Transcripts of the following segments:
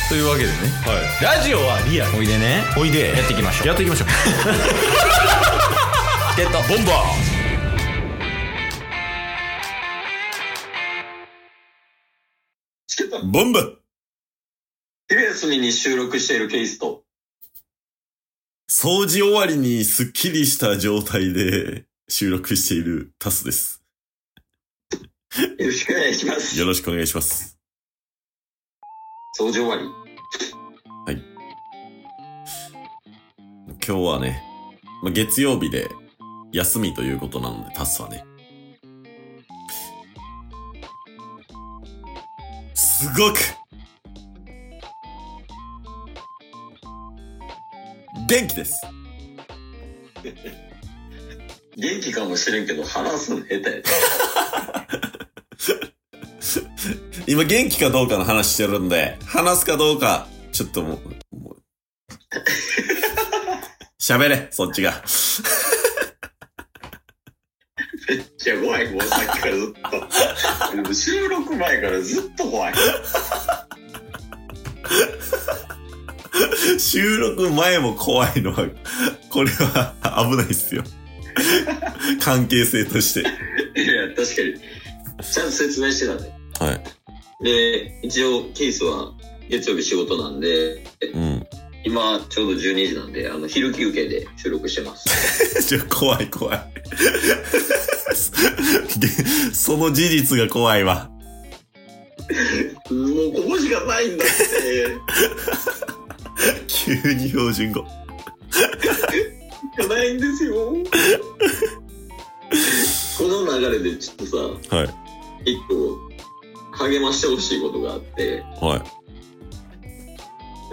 というわけでね、 はい、ラジオはリアル。 おいでね、 おいでやっていきましょう。 やっていきましょうゲットボンバーボンバー。 昼休みに収録しているケースと、 掃除終わりにスッキリした状態で収録しているタスです。 よろしくお願いします。 よろしくお願いします。 掃除終わり。 はい。今日はね、月曜日で休みということなので、タスはね、すごく元気です。 元気かもしれんけど話すの下手やで。 今元気かどうかの話してるんで、話すかどうかちょっともう喋れ、そっちが。 めっちゃ怖い、もうさっきからずっと。でも収録前からずっと怖い。 収録前も怖いのは、これは危ないっすよ。関係性として。 いや、確かに。ちゃんと説明してたね。 はい。 で、一応ケースは月曜日仕事なんで、 うん。 今ちょうど12時なんで、昼休憩で収録してます。 怖い。その事実が怖いわ。 もうここしかないんだって。 急に標準語。 ないんですよ。この流れでちょっとさ、 はい。 一個励ましてほしいことがあって、 はい。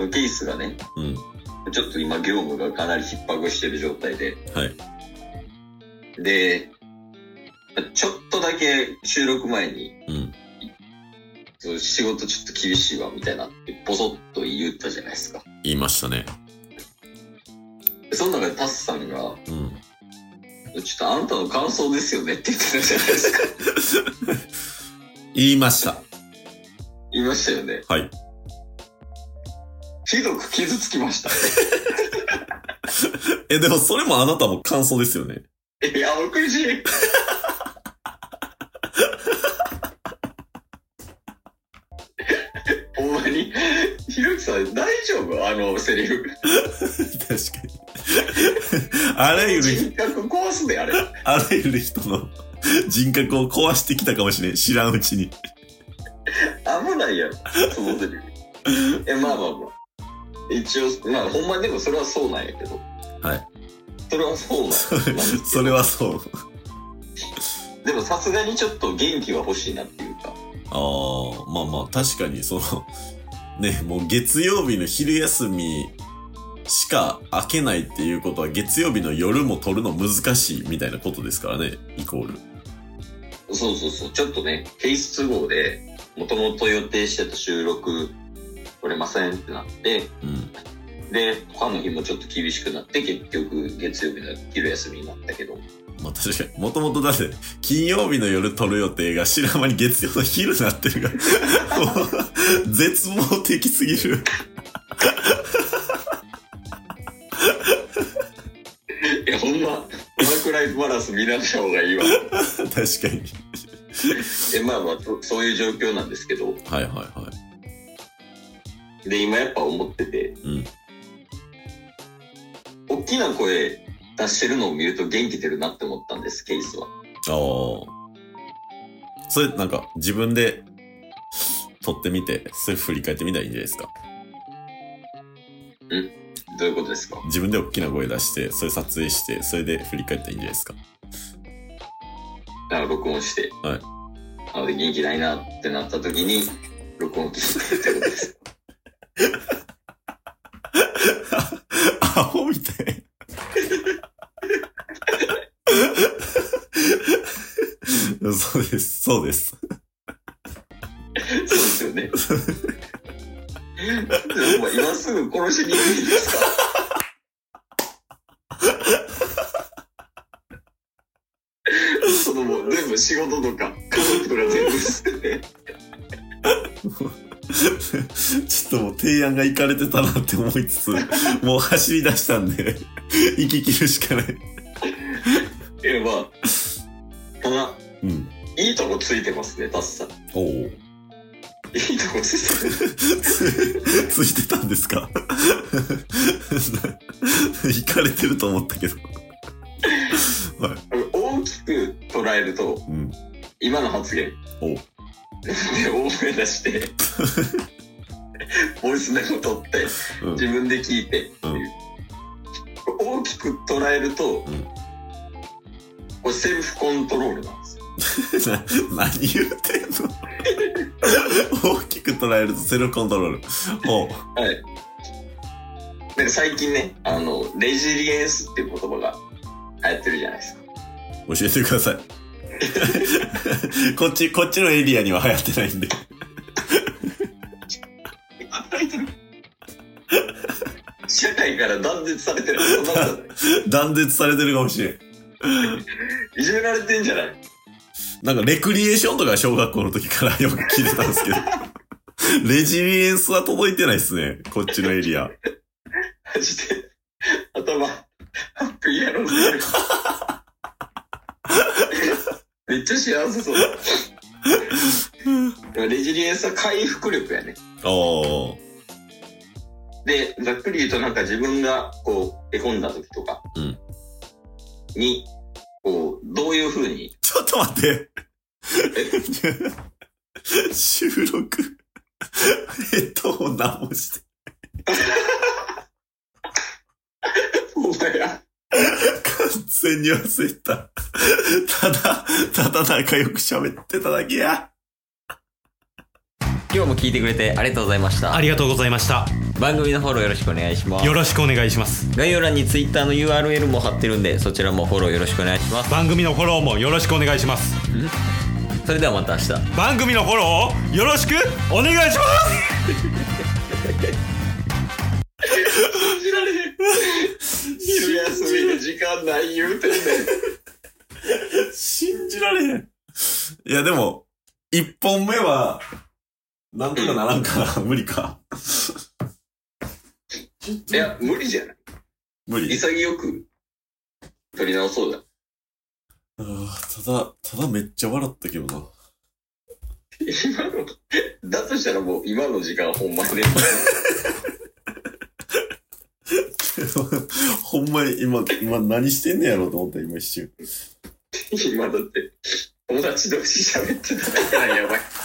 ケースがね、 うん。 ちょっと今業務がかなり逼迫してる状態で、 はい。 で、ちょっとだけ収録前に、仕事ちょっと厳しいわみたいなってボソッと言ったじゃないですか。 言いましたね。 その中でタスさんが、ちょっとあんたの感想ですよねって言ってたじゃないですか。 言いました。 言いましたよね。 はい。 ひどく傷つきました。 でもそれもあなたも感想ですよね。 いや、苦しい。ほんまに、ひろきさん大丈夫？あのセリフ。 確かに。あらゆる人格壊すで、あれ。 あらゆる人の人格を壊してきたかもしれん。知らんうちに。 危ないやろ、そのセリフ。まあ。一応、ほんまにでもそれはそうなんやけど。 はい。 それはそうなんそれはそう。 でもさすがにちょっと元気は欲しいなっていうか。 まあ確かにね、もう月曜日の昼休みしか開けないっていうことは月曜日の夜も撮るの難しいみたいなことですからね、イコール。 そう。ちょっとね、ケース都合で、もともと予定してた収録取れませんってなって、で、他の日もちょっと厳しくなって、結局月曜日の昼休みになったけど。 まあ確かに、もともとだって金曜日の夜撮る予定が知らん間に月曜の昼になってるから、もう絶望的すぎる。 いや、ほんま、ワークライフバランス見直した方がいいわ。 確かに。 まあ、そういう状況なんですけど。 はい。 で、今やっぱ思ってて、大きな声出してるのを見ると元気出るなって思ったんです、ケースは。 それなんか自分で撮ってみて、それ振り返ってみたらいいんじゃないですか。 どういうことですか？ 自分で大きな声出して、それ撮影して、それで振り返ったらいいんじゃないですか。 録音して。 はい。 で元気ないなってなった時に、録音聞いてってことです。 アホみたい。そうです。 そうですよね。でも今すぐ殺しに行くんですか？もう全部仕事とか家族とか全部捨てて。 ちょっともう定提案がいかれてたなって思いつつ、もう走り出したんで、行き切るしかない。 まあ、ただ、 うん。 いいとこついてますね、タスさん。 おお。 いいとこついてる。 ついてたんですか？行かれてると思ったけど。 はい、大きく捉えると、うん、今の発言。おで、大声出して、ボイスメモ取って、うん、自分で聞いてっていう、うん。大きく捉えると、うん、これセルフコントロールなんですよ。 何言うてんの？大きく捉えるとセルフコントロール。 はい。なんか最近ね、レジリエンスっていう言葉が流行ってるじゃないですか。 教えてください。こっちのエリアには流行ってないんで。 社会から断絶されてる。 断絶されてるかもしれん。 いじめられてんじゃない？ なんかレクリエーションとか小学校の時からよく聞いてたんですけど。レジリエンスは届いてないっすね。こっちのエリア。 マジで。頭、ハッピーやろうぜ。めっちゃ幸せそう。レジリエンスは回復力やね。 おー。 で、ざっくり言うとなんか自分がこう、へこんだ時とかに、こう、どういう風に。 ちょっと待って。収録、ヘッドホン直して。 お前や。 完全に忘れた。ただ仲良く喋ってただけや。 今日も聞いてくれてありがとうございました。 ありがとうございました。 番組のフォローよろしくお願いします。 よろしくお願いします。 概要欄に Twitter の URL も貼ってるんで、そちらもフォローよろしくお願いします。 番組のフォローもよろしくお願いします。 それではまた明日。 番組のフォローをよろしくお願いします。 信じられへん。昼休みで時間ない言うてんねん。 信じられへん。いやでも、一本目は、なんとかならんかな、無理か。 いや、無理じゃない。 無理。 潔く、取り直そうだ。 ただめっちゃ笑ったけどな。 今の、だとしたらもう今の時間ほんまにね。 ほんまに今何してんねやろうと思った今一瞬。 今だって、友達同士喋ってたからやばい。